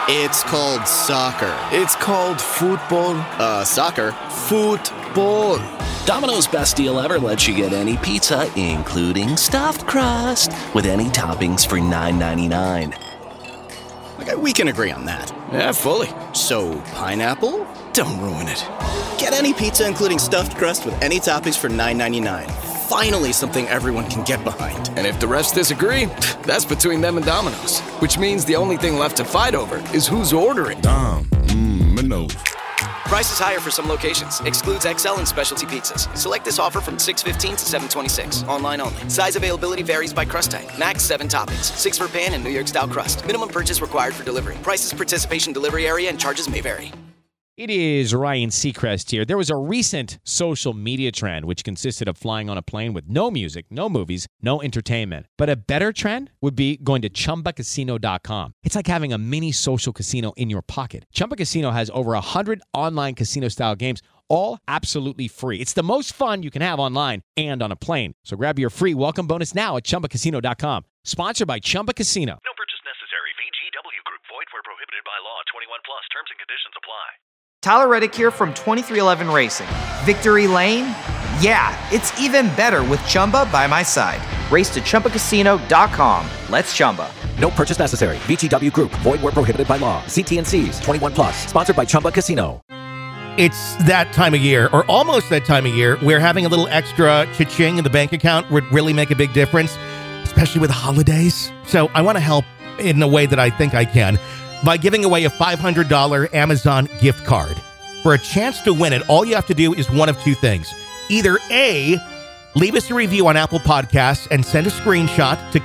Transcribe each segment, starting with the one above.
It's called soccer. It's called football. Soccer. Football. Domino's Best Deal Ever lets you get any pizza, including stuffed crust, with any toppings for $9.99. Okay, we can agree on that. Yeah, fully. So, pineapple? Don't ruin it. Get any pizza, including stuffed crust, with any toppings for $9.99. Finally, something everyone can get behind. And if the rest disagree, that's between them and Domino's. Which means the only thing left to fight over is who's ordering. Domino's. Prices higher for some locations. Excludes XL and specialty pizzas. Select this offer from $6.15 to $7.26. Online only. Size availability varies by crust type. Max 7 toppings. 6 for pan and New York style crust. Minimum purchase required for delivery. Prices, participation, delivery area, and charges may vary. It is Ryan Seacrest here. There was a recent social media trend which consisted of flying on a plane with no music, no movies, no entertainment. But a better trend would be going to ChumbaCasino.com. It's like having a mini social casino in your pocket. Chumba Casino has over 100 online casino-style games, all absolutely free. It's the most fun you can have online and on a plane. So grab your free welcome bonus now at ChumbaCasino.com. Sponsored by Chumba Casino. No purchase necessary. VGW Group. Void where prohibited by law. 21 plus. Terms and conditions apply. Tyler Reddick here from 2311 Racing. Victory Lane? Yeah, it's even better with Chumba by my side. Race to ChumbaCasino.com. Let's Chumba. No purchase necessary. VGW Group. Void where prohibited by law. See T&Cs. 21 plus. Sponsored by Chumba Casino. It's that time of year, or almost that time of year, where having a little extra cha-ching in the bank account would really make a big difference, especially with holidays. So I want to help in a way that I think I can by giving away a $500 Amazon gift card. For a chance to win it, all you have to do is one of two things. Either A, leave us a review on Apple Podcasts and send a screenshot to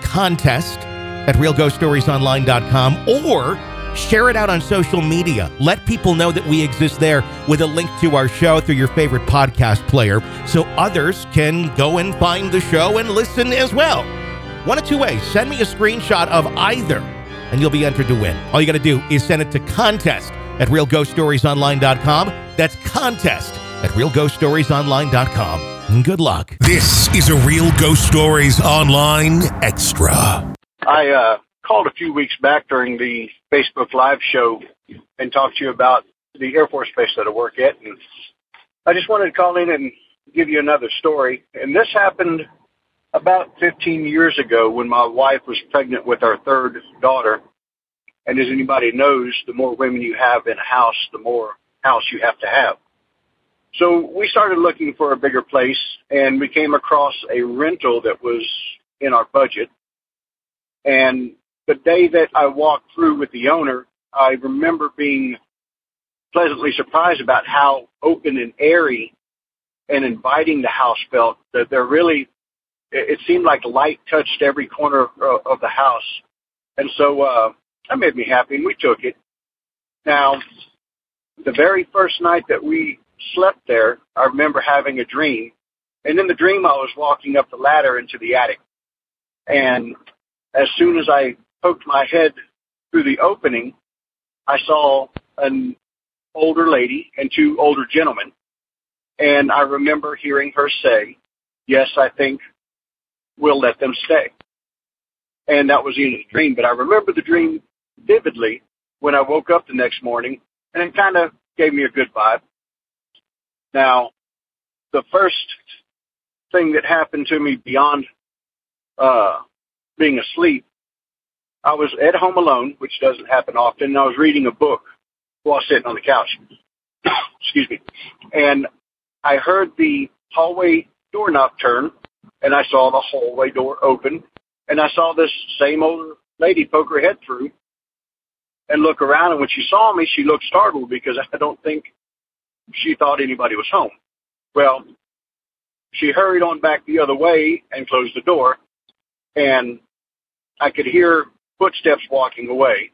contest@realghoststoriesonline.com, or share it out on social media. Let people know that we exist there with a link to our show through your favorite podcast player so others can go and find the show and listen as well. One of two ways. Send me a screenshot of either, and you'll be entered to win. All you got to do is send it to contest@realghoststoriesonline.com. That's contest@realghoststoriesonline.com. And good luck. This is a Real Ghost Stories Online Extra. I called a few weeks back during the Facebook Live show and talked to you about the Air Force Base that I work at. And I just wanted to call in and give you another story. And this happened about 15 years ago when my wife was pregnant with our third daughter. And as anybody knows, the more women you have in a house, the more house you have to have. So we started looking for a bigger place, and we came across a rental that was in our budget. And the day that I walked through with the owner, I remember being pleasantly surprised about how open and airy and inviting the house felt. That there really, it seemed like light touched every corner of the house. And so that made me happy, and we took it. Now, the very first night that we slept there, I remember having a dream. And in the dream, I was walking up the ladder into the attic. And as soon as I poked my head through the opening, I saw an older lady and two older gentlemen. And I remember hearing her say, "Yes, I think we'll let them stay." And that was the end of the dream. But I remember the dream vividly when I woke up the next morning, and it kind of gave me a good vibe. Now, the first thing that happened to me beyond being asleep, I was at home alone, which doesn't happen often, and I was reading a book while sitting on the couch. Excuse me. And I heard the hallway doorknob turn, and I saw the hallway door open, and I saw this same older lady poke her head through and look around, and when she saw me, she looked startled because I don't think she thought anybody was home. Well, she hurried on back the other way and closed the door, and I could hear footsteps walking away.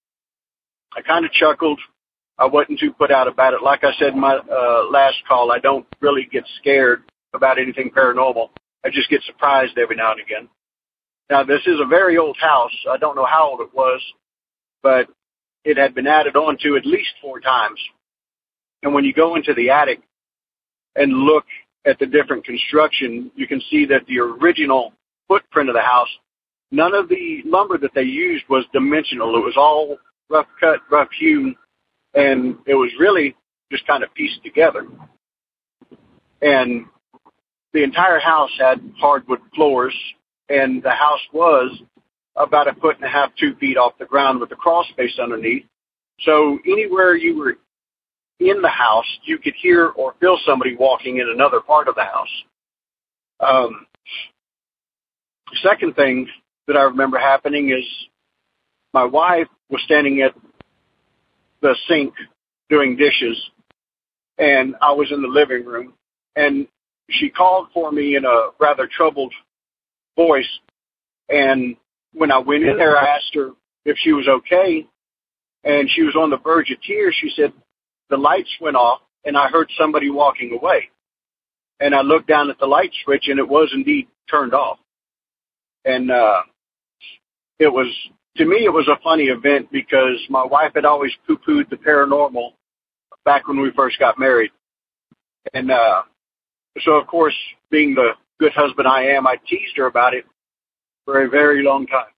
I kind of chuckled. I wasn't too put out about it. Like I said in my last call, I don't really get scared about anything paranormal. I just get surprised every now and again. Now, this is a very old house. I don't know how old it was, but it had been added on to at least 4 times. And when you go into the attic and look at the different construction, you can see that the original footprint of the house, none of the lumber that they used was dimensional. It was all rough cut, rough hewn, and it was really just kind of pieced together. And the entire house had hardwood floors, and the house was about 1.5 feet, 2 feet off the ground with a crawl space underneath. So anywhere you were in the house, you could hear or feel somebody walking in another part of the house. The second thing that I remember happening is my wife was standing at the sink doing dishes, and I was in the living room, and she called for me in a rather troubled voice. And when I went in there, I asked her if she was okay, and she was on the verge of tears. She said, the lights went off, and I heard somebody walking away. And I looked down at the light switch, and it was indeed turned off. And it was, to me, it was a funny event because my wife had always poo-pooed the paranormal back when we first got married. And so, of course, being the good husband I am, I teased her about it for a very long time.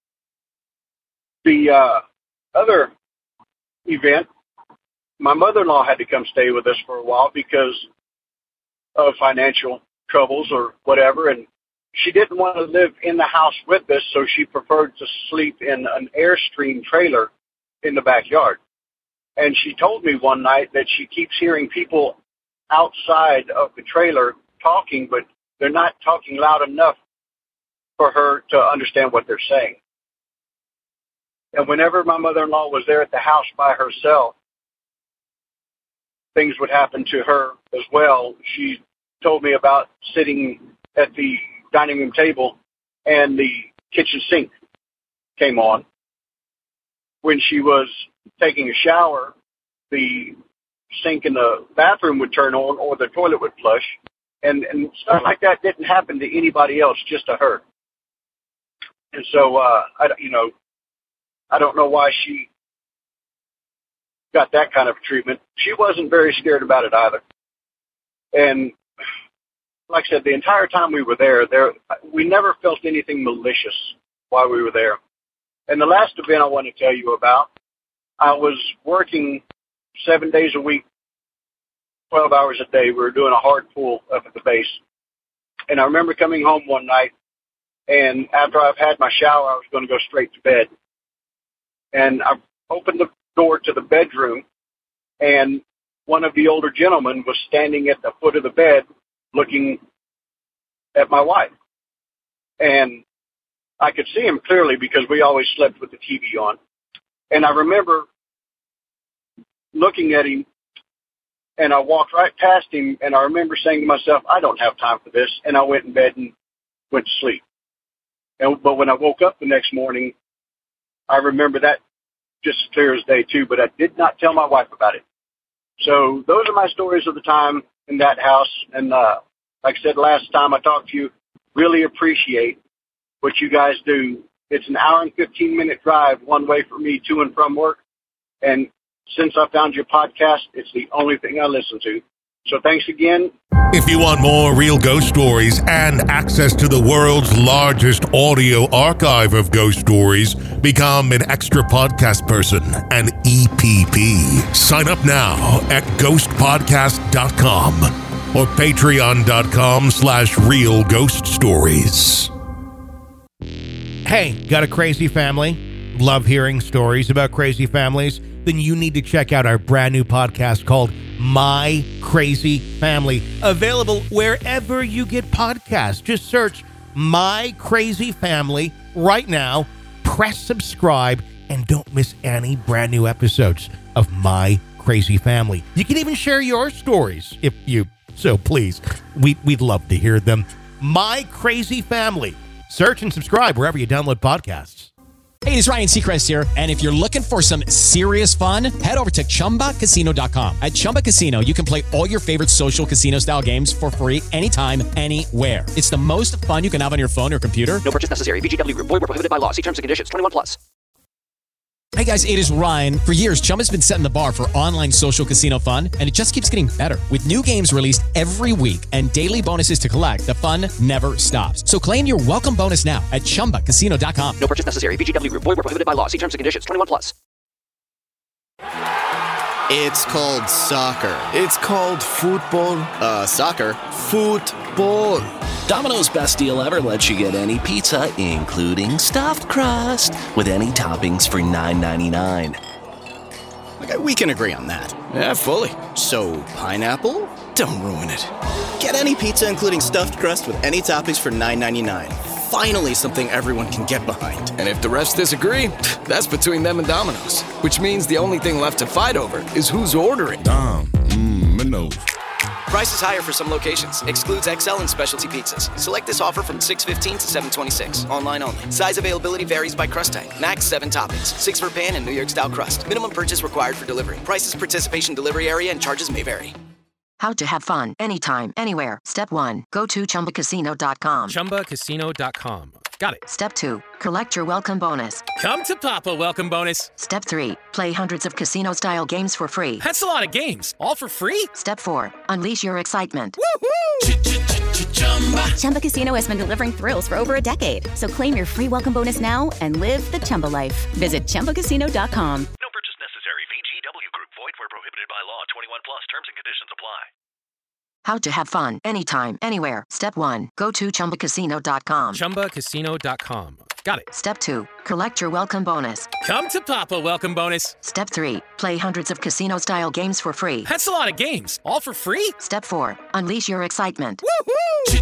The other event, my mother-in-law had to come stay with us for a while because of financial troubles or whatever, and she didn't want to live in the house with us, so she preferred to sleep in an Airstream trailer in the backyard. And she told me one night that she keeps hearing people outside of the trailer talking, but they're not talking loud enough for her to understand what they're saying. And whenever my mother-in-law was there at the house by herself, things would happen to her as well. She told me about sitting at the dining room table and the kitchen sink came on. When she was taking a shower, the sink in the bathroom would turn on or the toilet would flush. And stuff like that didn't happen to anybody else, just to her. And so, I don't know why she got that kind of treatment. She wasn't very scared about it either. And like I said, the entire time we were there, we never felt anything malicious while we were there. And the last event I want to tell you about, I was working 7 days a week, 12 hours a day. We were doing a hard pull up at the base. And I remember coming home one night, and after I've had my shower, I was going to go straight to bed. And I opened the door to the bedroom, and one of the older gentlemen was standing at the foot of the bed looking at my wife. And I could see him clearly because we always slept with the TV on. And I remember looking at him, and I walked right past him, and I remember saying to myself, I don't have time for this. And I went in bed and went to sleep. But when I woke up the next morning, I remember that just as clear as day too, but I did not tell my wife about it. So those are my stories of the time in that house. And like I said last time I talked to you, really appreciate what you guys do. It's an hour and 15-minute drive one way for me to and from work. And since I found your podcast, it's the only thing I listen to. So thanks again. If you want more real ghost stories and access to the world's largest audio archive of ghost stories, become an extra podcast person, an EPP. Sign up now at ghostpodcast.com or patreon.com/real ghost stories. Hey, got a crazy family? Love hearing stories about crazy families? Then you need to check out our brand new podcast called My Crazy Family, available wherever you get podcasts. Just search My Crazy Family right now, press subscribe, and don't miss any brand new episodes of My Crazy Family. You can even share your stories if you so please. We'd love to hear them. My Crazy Family. Search and subscribe wherever you download podcasts. Hey, it's Ryan Seacrest here, and if you're looking for some serious fun, head over to ChumbaCasino.com. At Chumba Casino, you can play all your favorite social casino-style games for free anytime, anywhere. It's the most fun you can have on your phone or computer. No purchase necessary. VGW Group. Void where prohibited by law. See terms and conditions. 21+. Hey guys, it is Ryan. For years, Chumba's been setting the bar for online social casino fun, and it just keeps getting better. With new games released every week and daily bonuses to collect, the fun never stops. So claim your welcome bonus now at ChumbaCasino.com. No purchase necessary. VGW Group. Void where prohibited by law. See terms and conditions. 21+. It's called soccer. It's called football. Soccer. Football. Domino's best deal ever lets you get any pizza, including stuffed crust, with any toppings for $9.99. Okay, we can agree on that. Yeah, fully. So, pineapple? Don't ruin it. Get any pizza, including stuffed crust, with any toppings for $9.99. Finally, something everyone can get behind. And if the refs disagree, that's between them and Domino's. Which means the only thing left to fight over is who's ordering. Domino's. Prices higher for some locations. Excludes XL and specialty pizzas. Select this offer from 6/15 to 7/26. Online only. Size availability varies by crust type. Max 7 toppings. 6 for pan and New York style crust. Minimum purchase required for delivery. Prices, participation, delivery area, and charges may vary. How to have fun anytime, anywhere. Step 1. Go to ChumbaCasino.com. ChumbaCasino.com. Got it. Step 2. Collect your welcome bonus. Come to Papa welcome bonus. Step 3. Play hundreds of casino-style games for free. That's a lot of games. All for free? Step 4. Unleash your excitement. Woohoo! Chumba Casino has been delivering thrills for over a decade. So claim your free welcome bonus now and live the Chumba life. Visit ChumbaCasino.com. No purchase necessary. VGW Group. Void where prohibited by law. 21 plus. Terms and conditions apply. How to have fun anytime, anywhere. Step 1. Go to ChumbaCasino.com. ChumbaCasino.com. Got it. Step 2. Collect your welcome bonus. Come to Papa welcome bonus. Step 3. Play hundreds of casino-style games for free. That's a lot of games. All for free? Step 4. Unleash your excitement. Woohoo!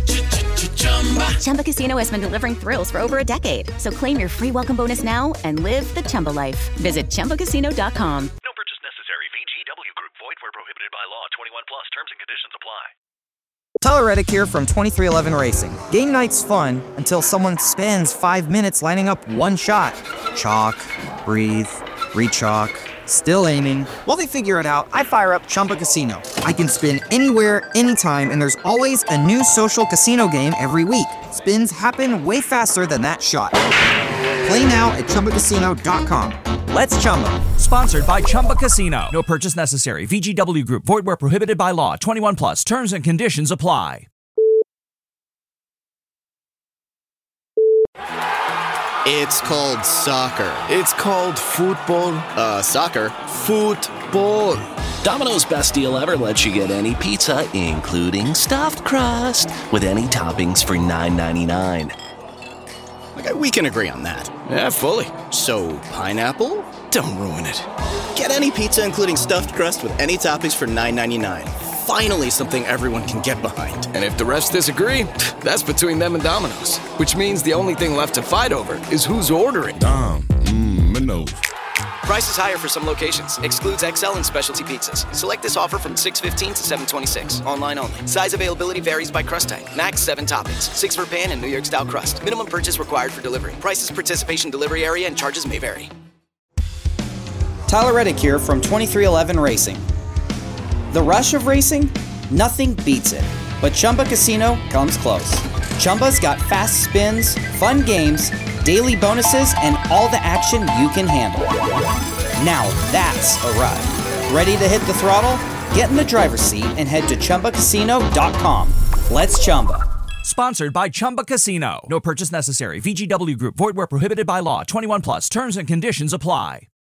Chumba Casino has been delivering thrills for over a decade. So claim your free welcome bonus now and live the Chumba life. Visit ChumbaCasino.com. No purchase necessary. VGW Group. Void where prohibited by law. 21 plus. Terms and conditions apply. Tyler Reddick here from 2311 Racing. Game night's fun until someone spends 5 minutes lining up one shot. Chalk, breathe, re-chalk, still aiming. While they figure it out, I fire up Chumba Casino. I can spin anywhere, anytime, and there's always a new social casino game every week. Spins happen way faster than that shot. Play now at ChumbaCasino.com. Let's Chumba. Sponsored by Chumba Casino. No purchase necessary. VGW Group. Void where prohibited by law. 21 plus. Terms and conditions apply. It's called soccer. It's called football. Soccer. Football. Domino's best deal ever lets you get any pizza, including stuffed crust, with any toppings for $9.99. Okay, we can agree on that. Yeah, fully. So, pineapple? Don't ruin it. Get any pizza, including stuffed crust, with any toppings for $9.99. Finally, something everyone can get behind. And if the refs disagree, that's between them and Domino's. Which means the only thing left to fight over is who's ordering. Domino's. Prices higher for some locations. Excludes XL and specialty pizzas. Select this offer from 6/15 to 7/26. Online only. Size availability varies by crust type. Max 7 toppings. 6 for pan and New York style crust. Minimum purchase required for delivery. Prices, participation, delivery area, and charges may vary. Tyler Reddick here from 2311 Racing. The rush of racing? Nothing beats it. But Chumba Casino comes close. Chumba's got fast spins, fun games, daily bonuses, and all the action you can handle. Now that's a ride. Ready to hit the throttle? Get in the driver's seat and head to ChumbaCasino.com. Let's Chumba. Sponsored by Chumba Casino. No purchase necessary. VGW Group. Void where prohibited by law. 21 plus. Terms and conditions apply.